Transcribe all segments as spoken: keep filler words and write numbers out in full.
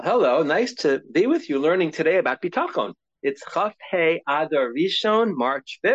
Hello, nice to be with you learning today about bitachon. It's Chaf Hey Adar Rishon, March fifth,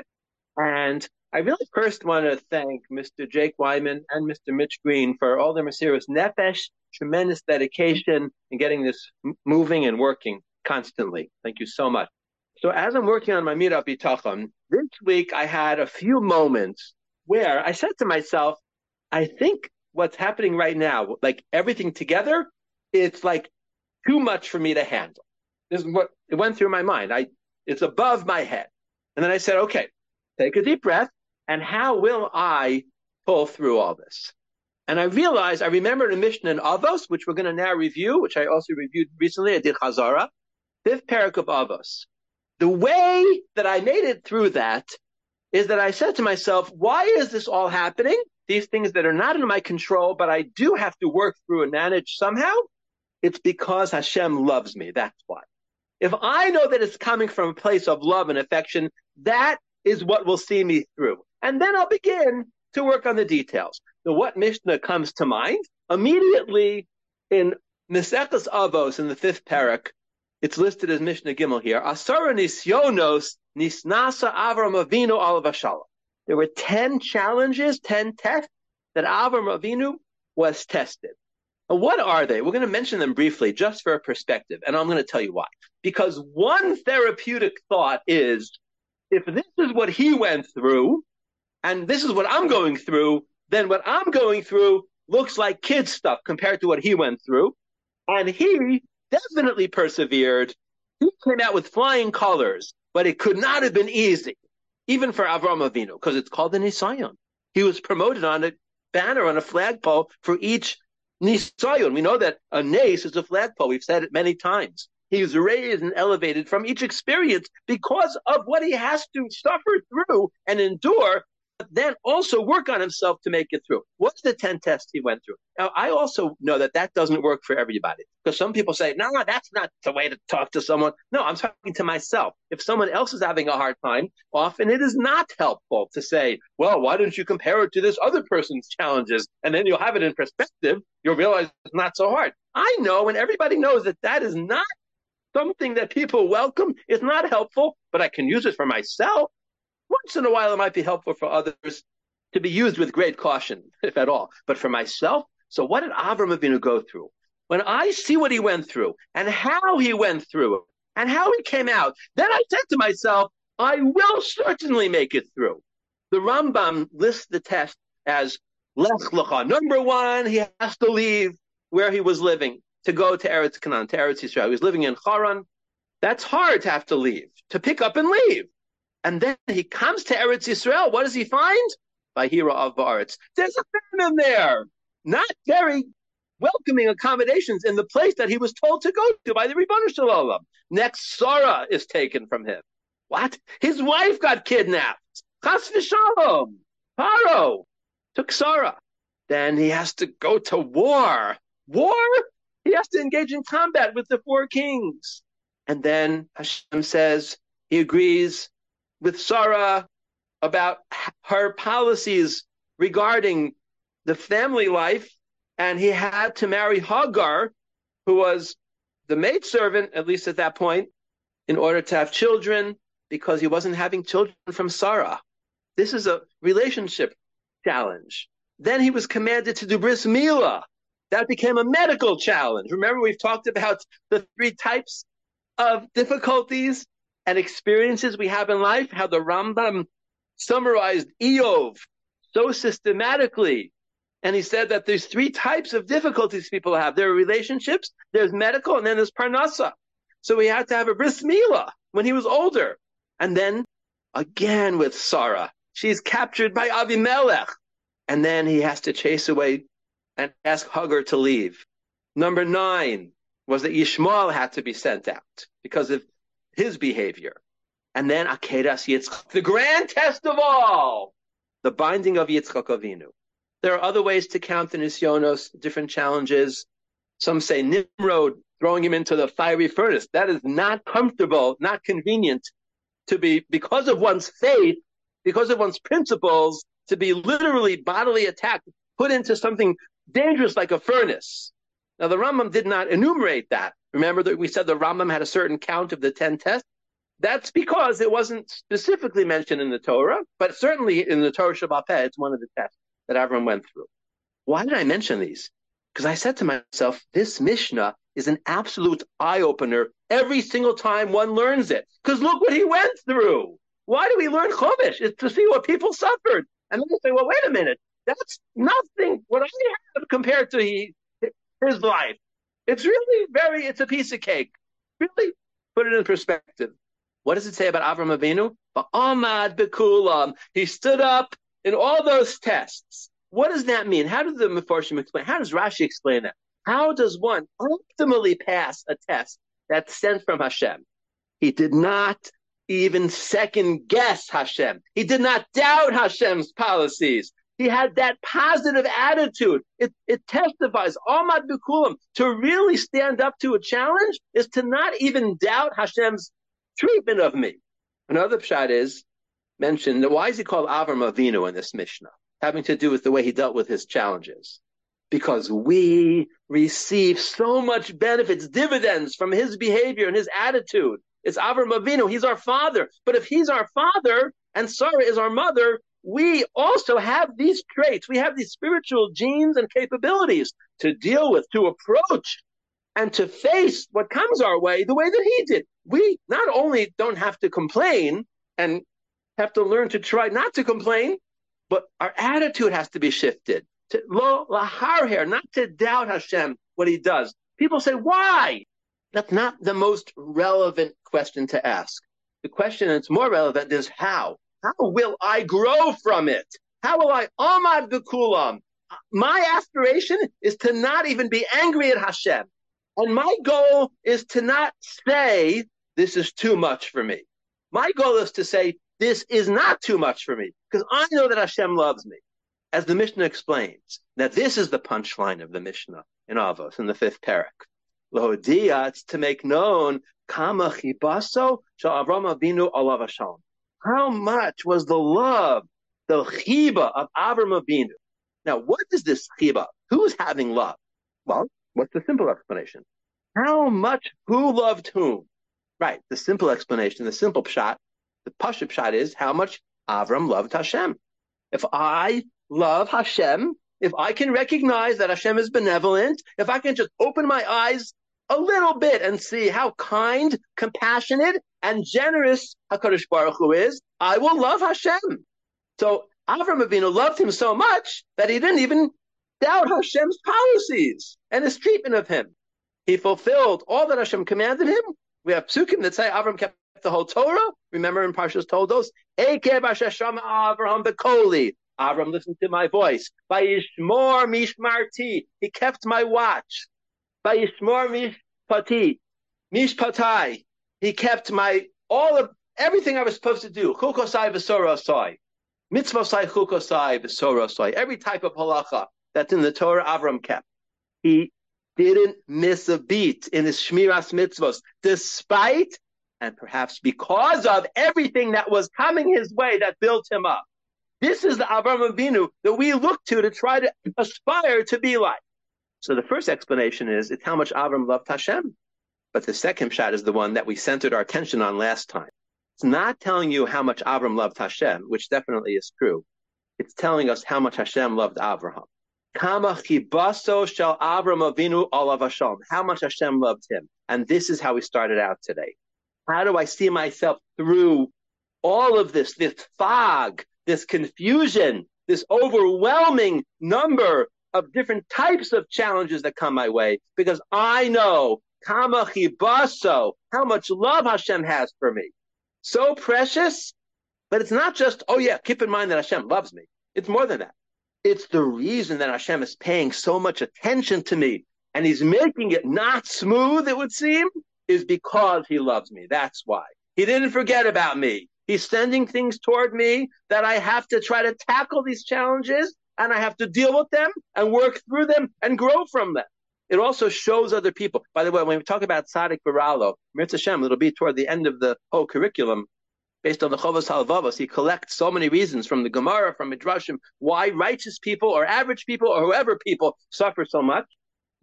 and I really first want to thank Mister Jake Wyman and Mister Mitch Green for all their mysterious nefesh, tremendous dedication in getting this m- moving and working constantly. Thank you so much. So as I'm working on my Mira Bitachon, this week I had a few moments where I said to myself, I think what's happening right now, like everything together, it's like too much for me to handle. This is what it went through my mind. I it's above my head. And then I said, okay, take a deep breath. And how will I pull through all this? And I realized I remembered a Mishnah in Avos, which we're going to now review, which I also reviewed recently. I did Chazara, fifth parak of Avos. The way that I made it through that is that I said to myself, why is this all happening? These things that are not in my control, but I do have to work through and manage somehow. It's because Hashem loves me. That's why. If I know that it's coming from a place of love and affection, that is what will see me through. And then I'll begin to work on the details. So what Mishnah comes to mind? Immediately in Maseches Avos in the fifth parak, it's listed as Mishnah Gimel here. Asara nisyonos nisnasa Avram Avinu alav hashalom. There were ten challenges, ten tests that Avram Avinu was tested. And what are they? We're going to mention them briefly just for a perspective, and I'm going to tell you why. Because one therapeutic thought is, if this is what he went through, and this is what I'm going through, then what I'm going through looks like kid stuff compared to what he went through. And he definitely persevered. He came out with flying colors, but it could not have been easy, even for Avram Avinu, because it's called the Nisayon. He was promoted on a banner, on a flagpole for each Nisayon. We know that a nace is a flagpole. We've said it many times. He's raised and elevated from each experience because of what he has to suffer through and endure, but then also work on himself to make it through. What's the ten tests he went through? Now, I also know that that doesn't work for everybody, because some people say, no, no, that's not the way to talk to someone. No, I'm talking to myself. If someone else is having a hard time, often it is not helpful to say, well, why don't you compare it to this other person's challenges? And then you'll have it in perspective. You'll realize it's not so hard. I know, and everybody knows that that is not something that people welcome. It's not helpful, but I can use it for myself. Once in a while, it might be helpful for others to be used with great caution, if at all. But for myself, so what did Avram Avinu go through? When I see what he went through and how he went through it and how he came out, then I said to myself, I will certainly make it through. The Rambam lists the test as Lech Lecha. Number one, he has to leave where he was living to go to Eretz Canaan, to Eretz Yisrael. He was living in Haran. That's hard to have to leave, to pick up and leave. And then he comes to Eretz Yisrael. What does he find? Vahira of Baaretz. There's a famine there. Not very welcoming accommodations in the place that he was told to go to by the Ribono Shel Olam. Next, Sarah is taken from him. What? His wife got kidnapped. Chas v'shalom. Paro took Sarah. Then he has to go to war. War? He has to engage in combat with the four kings. And then Hashem says he agrees with Sarah about her policies regarding the family life, and he had to marry Hagar, who was the maidservant, at least at that point, in order to have children, because he wasn't having children from Sarah. This is a relationship challenge. Then he was commanded to do bris milah. That became a medical challenge. Remember, we've talked about the three types of difficulties and experiences we have in life, how the Rambam summarized Eov so systematically. And he said that there's three types of difficulties people have. There are relationships, there's medical, and then there's parnasa. So he had to have a bris milah when he was older. And then again with Sarah, she's captured by Avimelech. And then he has to chase away and ask Hagar to leave. Number nine was that Yishmael had to be sent out because of his behavior. And then Akedas Yitzchak, the grand test of all, the binding of Yitzchak Avinu. There are other ways to count the Nisyonos, different challenges. Some say Nimrod, throwing him into the fiery furnace. That is not comfortable, not convenient to be, because of one's faith, because of one's principles, to be literally bodily attacked, put into something dangerous like a furnace. Now, the Rambam did not enumerate that. Remember that we said the Rambam had a certain count of the ten tests? That's because it wasn't specifically mentioned in the Torah, but certainly in the Torah Shabbat Peh, it's one of the tests that Avram went through. Why did I mention these? Because I said to myself, this Mishnah is an absolute eye-opener every single time one learns it. Because look what he went through. Why do we learn Chumash? It's to see what people suffered. And then you say, well, wait a minute. That's nothing what I have compared to he, his life. It's really very, it's a piece of cake. Really put it in perspective. What does it say about Avram Avinu? Ba'amad bekulam. He stood up in all those tests. What does that mean? How does the Mefarshim explain? How does Rashi explain that? How does one optimally pass a test that's sent from Hashem? He did not even second guess Hashem. He did not doubt Hashem's policies. He had that positive attitude. It, it testifies, Amad bekulam, to really stand up to a challenge is to not even doubt Hashem's treatment of me. Another pshat is mentioned, why is he called Avram Avinu in this Mishnah? Having to do with the way he dealt with his challenges. Because we receive so much benefits, dividends from his behavior and his attitude. It's Avram Avinu, he's our father. But if he's our father and Sarah is our mother, we also have these traits. We have these spiritual genes and capabilities to deal with, to approach, and to face what comes our way the way that he did. We not only don't have to complain and have to learn to try not to complain, but our attitude has to be shifted. To lo laharher, not to doubt Hashem, what he does. People say, why? That's not the most relevant question to ask. The question that's more relevant is how. How will I grow from it? How will I amad bekulam? My aspiration is to not even be angry at Hashem. And my goal is to not say, this is too much for me. My goal is to say, this is not too much for me, because I know that Hashem loves me. As the Mishnah explains, that this is the punchline of the Mishnah in Avos, in the fifth parak. Lohodia, it's to make known, kama chibaso shel Avram Avinu alav hashalom. How much was the love, the chiba of Avram Avinu? Now, what is this chiba? Who's having love? Well, what's the simple explanation? How much, who loved whom? Right, the simple explanation, the simple pshat, the pashut pshat is how much Avram loved Hashem. If I love Hashem, if I can recognize that Hashem is benevolent, if I can just open my eyes a little bit and see how kind, compassionate, and generous HaKadosh Baruch Hu is, I will love Hashem. So Avram Avinu loved him so much that he didn't even doubt Hashem's policies and his treatment of him. He fulfilled all that Hashem commanded him. We have psukim that say Avram kept the whole Torah. Remember in Parshas Toldos, Ekev Hashasham Avraham Bekoli. Avram listened to my voice. Vayishmor mishmarti. He kept my watch. Vayishmor mishpati. Mishpatai. He kept my, all of, everything I was supposed to do. Chukosai v'sorosai. Mitzvosai chukosai v'sorosai. Every type of halacha that's in the Torah, Avram kept. He didn't miss a beat in his Shmiras Mitzvos, despite, and perhaps because of, everything that was coming his way that built him up. This is the Avram Avinu that we look to to try to aspire to be like. So the first explanation is, it's how much Avram loved Hashem. But the second shot is the one that we centered our attention on last time. It's not telling you how much Avram loved Hashem, which definitely is true. It's telling us how much Hashem loved Avraham. Kama chibaso shel Avram Avinu alav hashalom. How much Hashem loved him. And this is how we started out today. How do I see myself through all of this, this fog, this confusion, this overwhelming number of different types of challenges that come my way? Because I know, kama chibaso, how much love Hashem has for me. So precious, but it's not just, oh yeah, keep in mind that Hashem loves me. It's more than that. It's the reason that Hashem is paying so much attention to me, and he's making it not smooth, it would seem, is because he loves me. That's why. He didn't forget about me. He's sending things toward me that I have to try to tackle these challenges, and I have to deal with them and work through them and grow from them. It also shows other people. By the way, when we talk about Tzaddik Baralo, Mirz Hashem, it'll be toward the end of the whole curriculum, based on the Chovos HaLevavos, he collects so many reasons from the Gemara, from Midrashim, why righteous people or average people or whoever people suffer so much.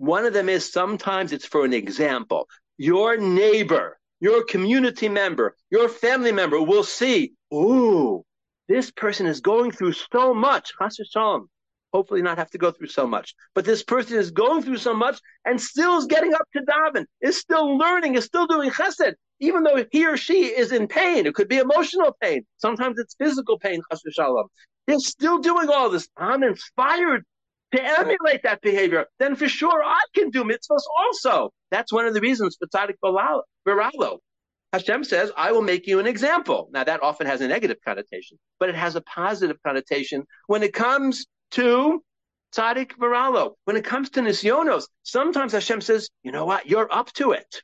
One of them is sometimes it's for an example. Your neighbor, your community member, your family member will see, ooh, this person is going through so much. Chas v'shalom. Hopefully not have to go through so much. But this person is going through so much and still is getting up to daven, is still learning, is still doing chesed, even though he or she is in pain. It could be emotional pain. Sometimes it's physical pain, chas v'shalom. They're still doing all this. I'm inspired to emulate that behavior. Then for sure I can do mitzvahs also. That's one of the reasons for tzaddik v'ralo. Hashem says, I will make you an example. Now that often has a negative connotation, but it has a positive connotation when it comes to tzaddik v'ralo. When it comes to nisyonos, sometimes Hashem says, you know what, you're up to it.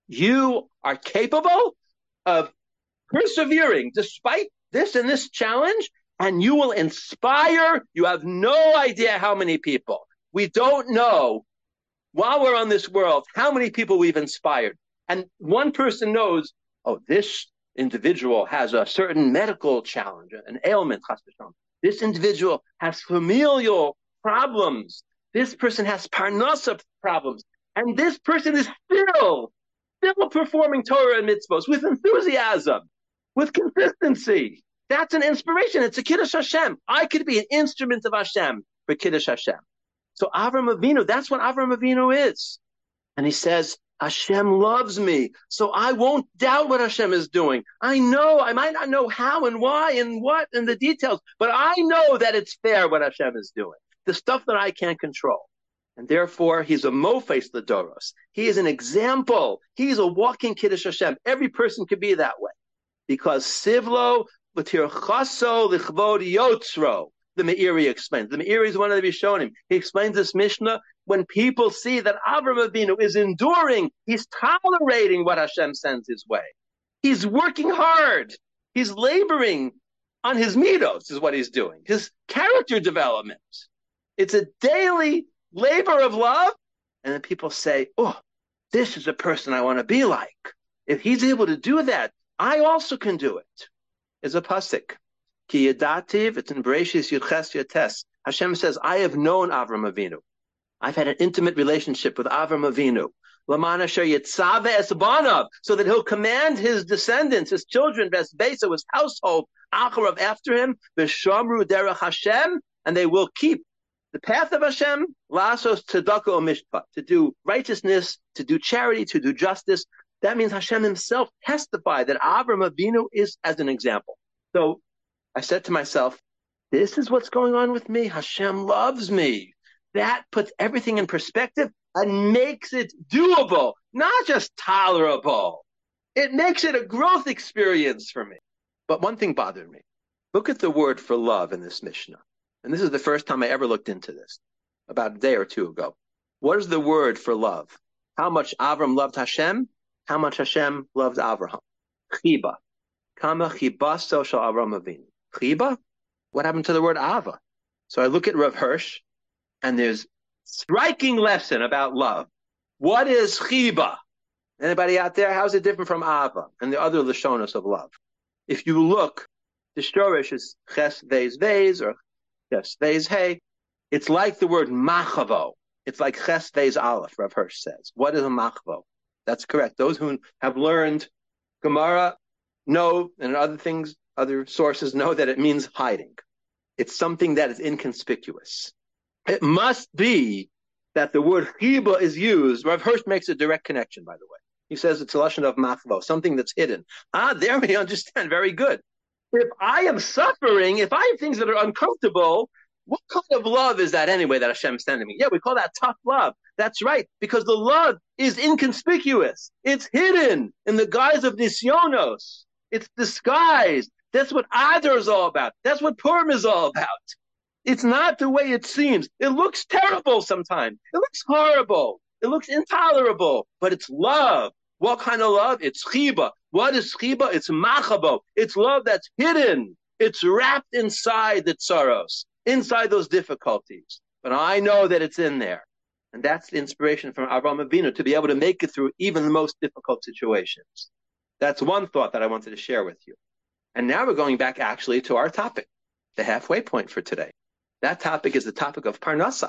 You are capable of persevering despite this and this challenge, and you will inspire. You have no idea how many people. We don't know, while we're on this world, how many people we've inspired. And one person knows, oh, this individual has a certain medical challenge, an ailment, chas v'shalom. This individual has familial problems. This person has parnasa problems. And this person is still, still performing Torah and mitzvos with enthusiasm, with consistency. That's an inspiration. It's a Kiddush Hashem. I could be an instrument of Hashem for Kiddush Hashem. So Avram Avinu, that's what Avram Avinu is. And he says, Hashem loves me, so I won't doubt what Hashem is doing. I know, I might not know how and why and what and the details, but I know that it's fair what Hashem is doing, the stuff that I can't control. And therefore, he's a mofes l'doros. He is an example. He's a walking Kiddush Hashem. Every person could be that way. Because Sivlo v'tirchaso lichvod yotzro, the Meiri explains. The Meiri is one of the Rishonim. He explains this Mishnah. When people see that Avram Avinu is enduring, he's tolerating what Hashem sends his way. He's working hard. He's laboring on his midos, is what he's doing. His character development. It's a daily labor of love. And then people say, oh, this is a person I want to be like. If he's able to do that, I also can do it. It's a pasuk. Ki yadativ, it's in Bereshis Yudches Yates. Hashem says, I have known Avram Avinu. I've had an intimate relationship with Avram Avinu. Laman asher yitzave es banav, so that he'll command his descendants, his children, Ves Beisa, his household, Acharav after him, V'shamru derech Hashem, and they will keep the path of Hashem, Lasos tzedakah o mishpat, to do righteousness, to do charity, to do justice. That means Hashem himself testified that Avram Avinu is as an example. So I said to myself, this is what's going on with me. Hashem loves me. That puts everything in perspective and makes it doable, not just tolerable. It makes it a growth experience for me. But one thing bothered me. Look at the word for love in this Mishnah. And this is the first time I ever looked into this, about a day or two ago. What is the word for love? How much Avram loved Hashem? How much Hashem loved Avraham? Chiba. Kama chibaso shel Avram Avinu. Chiba? What happened to the word Ava? So I look at Rav Hirsch, and there's striking lesson about love. What is chiba? Anybody out there? How's it different from Ava and the other lashonos of love? If you look, the shorish is ches vez vez or ches vez hey. It's like the word machavo. It's like ches vez aleph, Rav Hirsch says. What is a machavo? That's correct. Those who have learned Gemara know, and other things, other sources know that it means hiding. It's something that is inconspicuous. It must be that the word chiba is used. Rav Hirsch makes a direct connection, by the way. He says it's a lashon of machvo, something that's hidden. Ah, there we understand. Very good. If I am suffering, if I have things that are uncomfortable, what kind of love is that anyway that Hashem is sending me? Yeah, we call that tough love. That's right, because the love is inconspicuous. It's hidden in the guise of nisyonos. It's disguised. That's what Adar is all about. That's what Purim is all about. It's not the way it seems. It looks terrible sometimes. It looks horrible. It looks intolerable. But it's love. What kind of love? It's chiba. What is chiba? It's machabo. It's love that's hidden. It's wrapped inside the tsaros, inside those difficulties. But I know that it's in there. And that's the inspiration from Avraham Avinu to be able to make it through even the most difficult situations. That's one thought that I wanted to share with you. And now we're going back actually to our topic, the halfway point for today. That topic is the topic of Parnasa.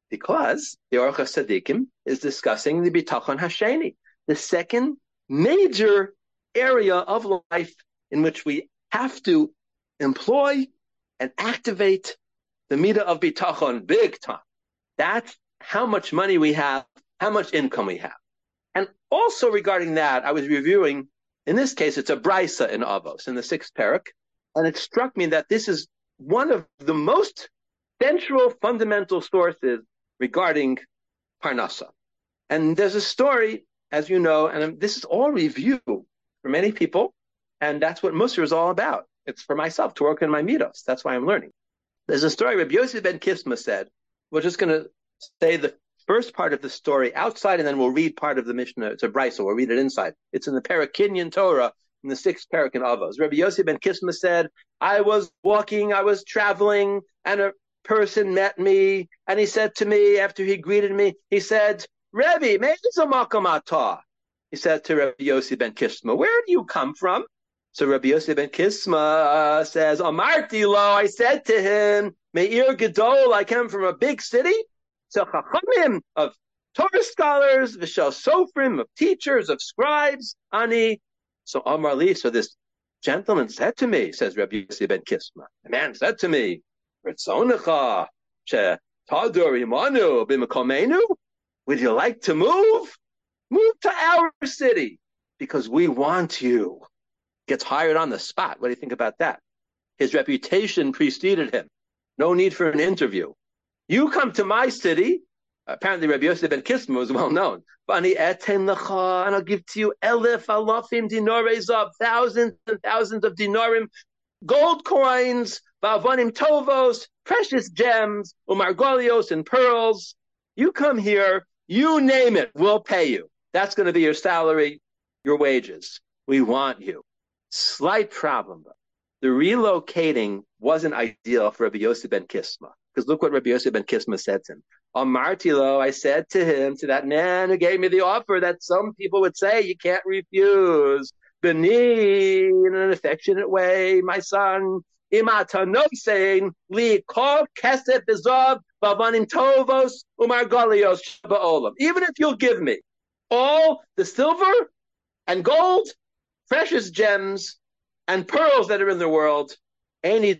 Because the Orach Tzadikim is discussing the Bitachon Hasheni, the second major area of life in which we have to employ and activate the midah of Bitachon big time. That's how much money we have, how much income we have. And also regarding that, I was reviewing, in this case, it's a Brisa in Avos, in the sixth parak, and it struck me that this is one of the most central, fundamental sources regarding Parnasa. And there's a story, as you know, and this is all review for many people, and that's what Musar is all about. It's for myself to work in my midos. That's why I'm learning. There's a story Rabbi Yossi ben Kisma said. We're just going to say the first part of the story outside, and then we'll read part of the Mishnah. It's a brisa. We'll read it inside. It's in the Parak Kinyan Torah, in the sixth parak in Avos. Rabbi Yossi ben Kisma said, I was walking, I was traveling, and a person met me, and he said to me, after he greeted me, he said, Rebbe, me'ezo makom atah? He said to Rabbi Yossi ben Kisma, where do you come from? So Rabbi Yossi ben Kisma uh, says, Amarti lo, I said to him, Me'ir Gedol, I came from a big city, so Chachamim, of Torah scholars, V'shel Sofrim, of teachers, of scribes, Ani. So Amar li, so this gentleman said to me, says Rabbi Yossi ben Kisma, the man said to me, Ritzonecha, she tadur imanu b'mekomenu, would you like to move? Move to our city, because we want you. Gets hired on the spot. What do you think about that? His reputation preceded him. No need for an interview. You come to my city. Apparently, Rabbi Yosef ben Kisma was well known. And I'll give to you elef alafim dinores of thousands and thousands of dinarim, gold coins, va'avanim tovos, precious gems, umargolios and pearls. You come here, you name it, we'll pay you. That's going to be your salary, your wages. We want you. Slight problem, though. The relocating wasn't ideal for Rabbi Yosef ben Kisma. Because look what Rabbi Yosef ben Kisma said to him. Amartilo, I said to him, to that man who gave me the offer that some people would say you can't refuse. Beni, in an affectionate way, my son, imata nosein, li kol kesef bezov, bavanim tovos, umargolios ba'olam. Even if you'll give me all the silver and gold, precious gems and pearls that are in the world, Torah.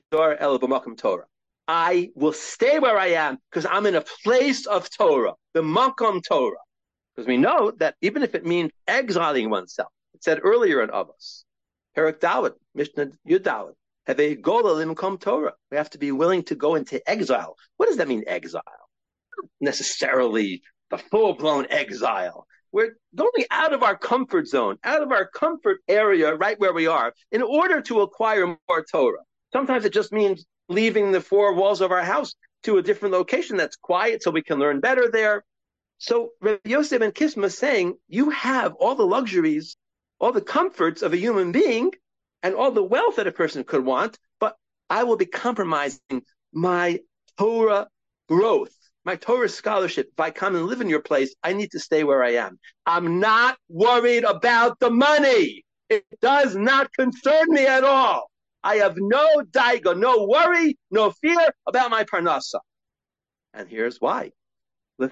I will stay where I am because I'm in a place of Torah, the Makom Torah. Because we know that even if it means exiling oneself, it said earlier in Avos, Perak Dalet, Mishnah Yud Dalet, have a gola limkom Torah. We have to be willing to go into exile. What does that mean, exile? Not necessarily the full-blown exile. We're going out of our comfort zone, out of our comfort area, right where we are, in order to acquire more Torah. Sometimes it just means leaving the four walls of our house to a different location that's quiet so we can learn better there. So Rabbi Yosef ben Kisma is saying, you have all the luxuries, all the comforts of a human being, and all the wealth that a person could want, but I will be compromising my Torah growth, my Torah scholarship. If I come and live in your place, I need to stay where I am. I'm not worried about the money. It does not concern me at all. I have no daiga, no worry, no fear about my parnasa. And here's why. And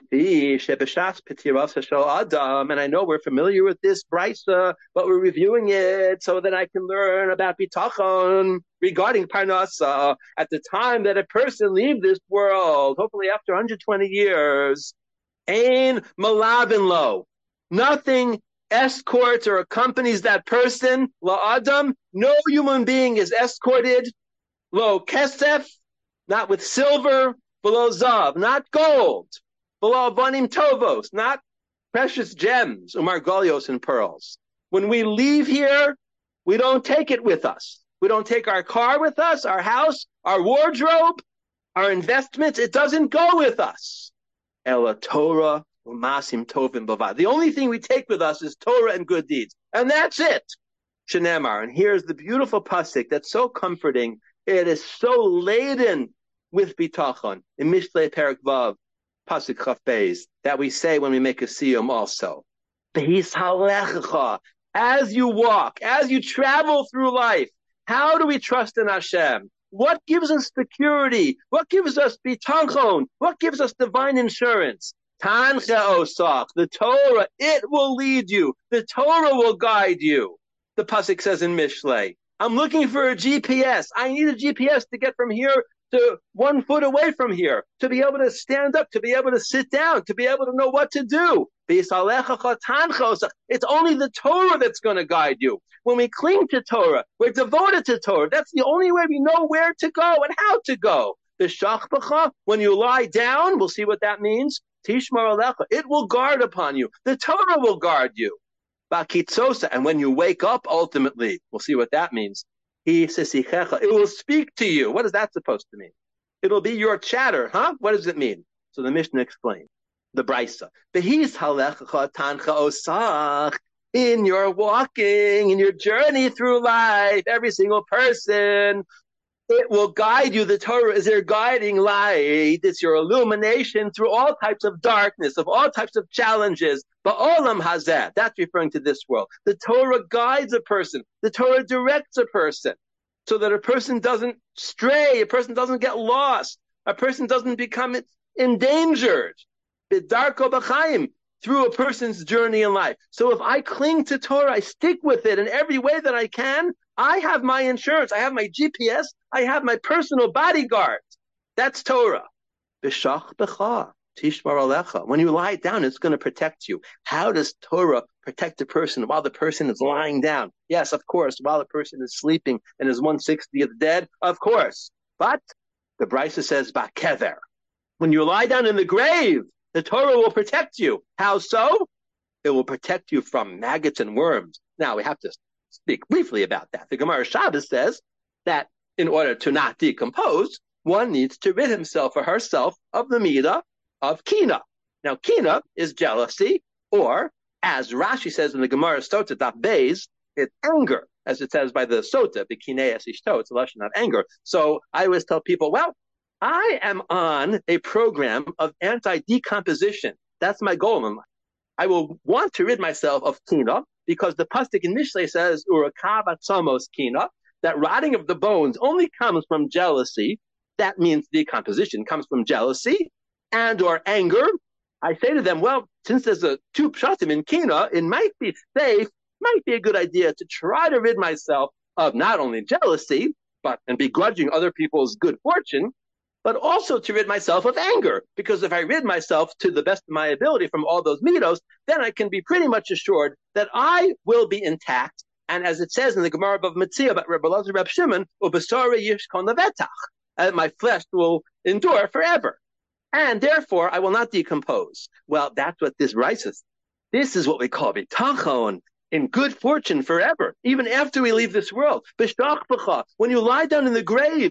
I know we're familiar with this brisa, but we're reviewing it so that I can learn about bitachon regarding parnasa at the time that a person leaves this world, hopefully after one hundred twenty years. Ein malavin lo. Nothing escorts or accompanies that person. La adam. No human being is escorted. Lo kesef. Not with silver. Below zav. Not gold. Below avanim tovos, not precious gems, umargolios and pearls. When we leave here, we don't take it with us. We don't take our car with us, our house, our wardrobe, our investments. It doesn't go with us. Ela Torah umasim tovim bavad. The only thing we take with us is Torah and good deeds. And that's it. Shenemar. And here's the beautiful pasuk that's so comforting. It is so laden with bitachon in Mishlei Perek Vav. Pasuk Chaf Beis, that we say when we make a siyum also. As you walk, as you travel through life, how do we trust in Hashem? What gives us security? What gives us bitachon? What gives us divine insurance? Tancha osach, the Torah, it will lead you. The Torah will guide you. The pasuk says in Mishlei, I'm looking for a G P S. I need a G P S to get from here to one foot away from here, to be able to stand up, to be able to sit down, to be able to know what to do. It's only the Torah that's going to guide you. When we cling to Torah, we're devoted to Torah. That's the only way we know where to go and how to go. When you lie down, we'll see what that means. Tishmar alecha, it will guard upon you. The Torah will guard you. Bakitzosa, and when you wake up, ultimately, we'll see what that means. It will speak to you. What is that supposed to mean? It'll be your chatter, huh? What does it mean? So the Mishnah explains. The Brisa. In your walking, in your journey through life, every single person, it will guide you. The Torah is your guiding light. It's your illumination through all types of darkness, of all types of challenges. Ba'olam hazeh, that's referring to this world. The Torah guides a person. The Torah directs a person so that a person doesn't stray, a person doesn't get lost, a person doesn't become endangered. B'darko b'chaim, through a person's journey in life. So if I cling to Torah, I stick with it in every way that I can, I have my insurance, I have my G P S, I have my personal bodyguard. That's Torah. B'shach b'cha, tishmar alecha. When you lie down, it's going to protect you. How does Torah protect a person while the person is lying down? Yes, of course, while the person is sleeping and is one sixtieth dead, of course. But the Brisa says, ba'kever. When you lie down in the grave, the Torah will protect you. How so? It will protect you from maggots and worms. Now, we have to speak briefly about that. The Gemara Shabbos says that in order to not decompose, one needs to rid himself or herself of the midah of kina. Now, kina is jealousy, or, as Rashi says in the Gemara Sota Daf Beis, it's anger, as it says by the Sota, B'kineas ishto, it's a lesson of anger. So I always tell people, well, I am on a program of anti-decomposition. That's my goal in life. I will want to rid myself of kina, because the pasuk in Mishlei says, Urakav atzamos kina, that rotting of the bones only comes from jealousy. That means decomposition comes from jealousy and or anger. I say to them, well, since there's a two pshatim in kina, it might be safe, might be a good idea to try to rid myself of not only jealousy, but and begrudging other people's good fortune, but also to rid myself of anger. Because if I rid myself to the best of my ability from all those midos, then I can be pretty much assured that I will be intact. And as it says in the Gemara of Metzia about Rebbe Elazar Reb Shimon, ubasara yishkon levetach, and my flesh will endure forever. And therefore, I will not decompose. Well, that's what this writes us. This is what we call bitachon, in good fortune forever, even after we leave this world. B'shach b'cha, when you lie down in the grave,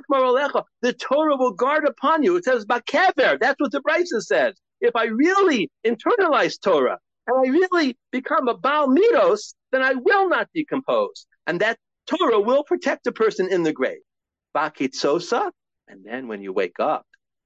the Torah will guard upon you. It says, Bakever. That's what the Brisa says. If I really internalize Torah and I really become a Baal Midos, then I will not decompose. And that Torah will protect a person in the grave. Bakitzosa. And then when you wake up,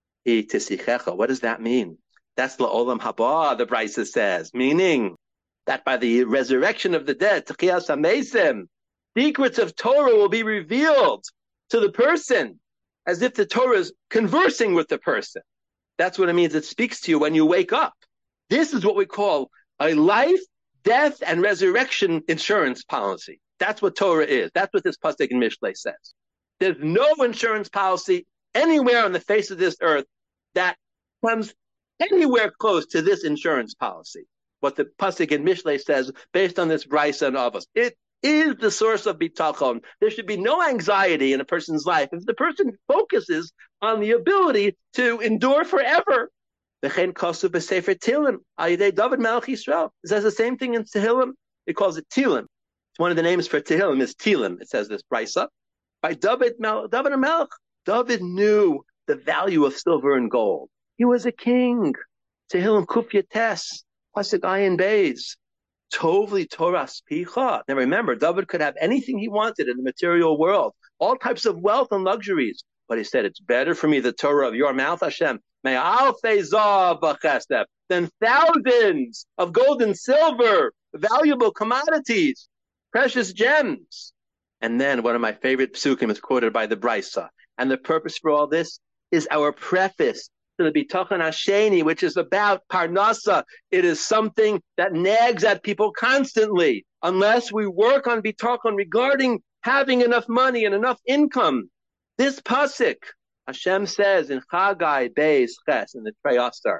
what does that mean? That's La'olam Haba, the Brisa says, meaning that by the resurrection of the dead, Tchiyas HaMesim, secrets of Torah will be revealed to the person, as if the Torah is conversing with the person. That's what it means. It speaks to you when you wake up. This is what we call a life, death, and resurrection insurance policy. That's what Torah is. That's what this pasuk in Mishlei says. There's no insurance policy anywhere on the face of this earth that comes anywhere close to this insurance policy. What the pasuk in Mishlei says, based on this Brisa and Avos. It is the source of bitachon. There should be no anxiety in a person's life if the person focuses on the ability to endure forever. V'chein kosu b'sefer Tilim, Ayidei David Melech Yisrael. It says the same thing in Tehillim. It calls it Tilim. It's one of the names for Tehillim is Tilim. It says this Brisa. By David, David Melech. David knew the value of silver and gold. He was a king. Tehillim Kuf Yates, Pasuk Ayin Beis. Tovli Torah Spicha. Now remember, David could have anything he wanted in the material world, all types of wealth and luxuries. But he said, it's better for me, the Torah of your mouth, Hashem, may alfei zav b'chesed, than thousands of gold and silver, valuable commodities, precious gems. And then one of my favorite psukim is quoted by the Brisa. And the purpose for all this is our preface to the Bitachon Hasheni, which is about Parnasa. It is something that nags at people constantly. Unless we work on Bitachon regarding having enough money and enough income. This pasuk, Hashem says in Chagai Beis Ches, in the Treyasar,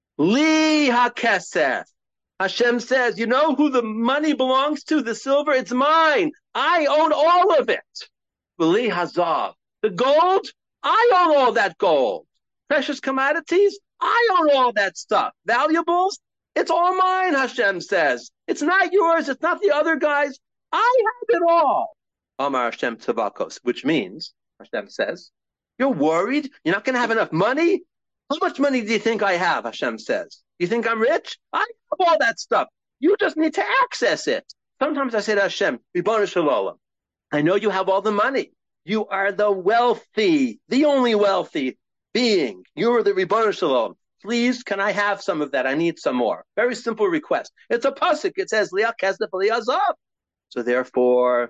Li HaKesef. Hashem says, you know who the money belongs to, the silver? It's mine. I own all of it. Li Hazav. The gold? I own all that gold. Precious commodities? I own all that stuff. Valuables? It's all mine, Hashem says. It's not yours. It's not the other guys. I have it all. Amar Hashem Tzavakos, which means, Hashem says, you're worried? You're not going to have enough money? How much money do you think I have, Hashem says? You think I'm rich? I have all that stuff. You just need to access it. Sometimes I say to Hashem, Ribono Shel Olam, I know you have all the money. You are the wealthy, the only wealthy being. You're the Ribono Shel Olam. Please, can I have some of that? I need some more. Very simple request. It's a pasuk. It says, Liach Kesef Liazav. So therefore,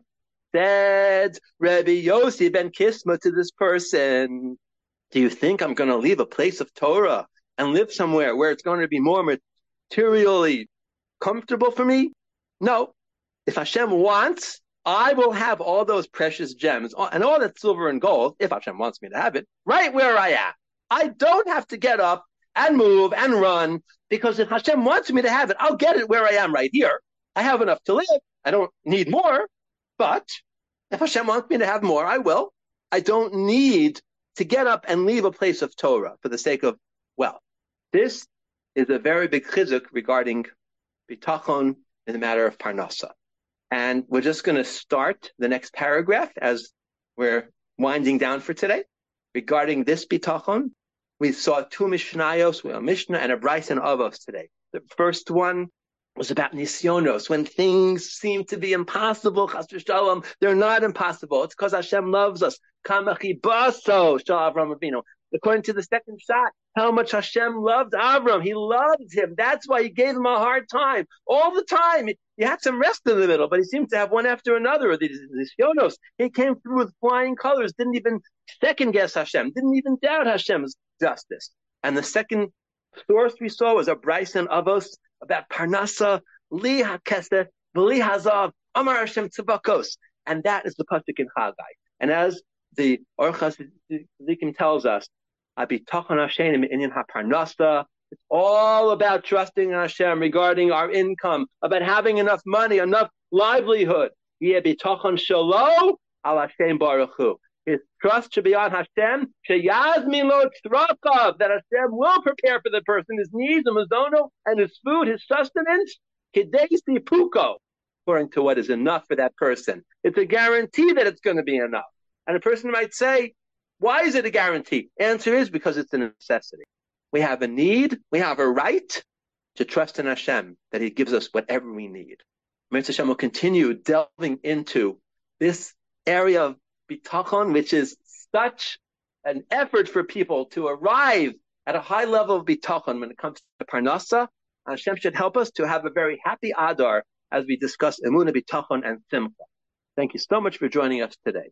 said Rabbi Yossi ben Kisma to this person, do you think I'm going to leave a place of Torah and live somewhere where it's going to be more materially comfortable for me? No. If Hashem wants, I will have all those precious gems and all that silver and gold, if Hashem wants me to have it, right where I am. I don't have to get up and move and run, because if Hashem wants me to have it, I'll get it where I am right here. I have enough to live. I don't need more. But if Hashem wants me to have more, I will. I don't need to get up and leave a place of Torah for the sake of wealth. This is a very big chizuk regarding bitachon in the matter of parnasa. And we're just going to start the next paragraph as we're winding down for today. Regarding this bitachon, we saw two Mishnayos, a Mishnah and a Bryce and Avos today. The first one was about nisyonos, when things seem to be impossible. Chas v'shalom, they're not impossible. It's because Hashem loves us. Kamachi baso shal Avram Avinu. According to the second shot, how much Hashem loved Avram. He loved him. That's why he gave him a hard time. All the time. He had some rest in the middle, but he seemed to have one after another. These nisyonos. He came through with flying colors, didn't even second guess Hashem, didn't even doubt Hashem's justice. And the second source we saw was a Bryce and Avos about Parnasa, Li HaKesef, V'li Hazav, Amar Hashem Tzavakos. And that is the pasuk in Chagai. And as the Orchas Tzadikim tells us, Bitachon Hasheni Inyan HaParnasa, it's all about trusting in Hashem regarding our income, about having enough money, enough livelihood. Yeh Bitachon Shelo al Hashem Baruch Hu. His trust should be on Hashem, sheyazmin lo tzrakav, that Hashem will prepare for the person his needs, and mazono, and his food, his sustenance, kidesi puko, according to what is enough for that person. It's a guarantee that it's going to be enough. And a person might say, why is it a guarantee? Answer is because it's a necessity. We have a need, we have a right to trust in Hashem, that He gives us whatever we need. Mitzvah Hashem will continue delving into this area of bitachon, which is such an effort for people to arrive at a high level of bitachon when it comes to parnasa. Hashem should help us to have a very happy Adar as we discuss emunah, bitachon, and simcha. Thank you so much for joining us today.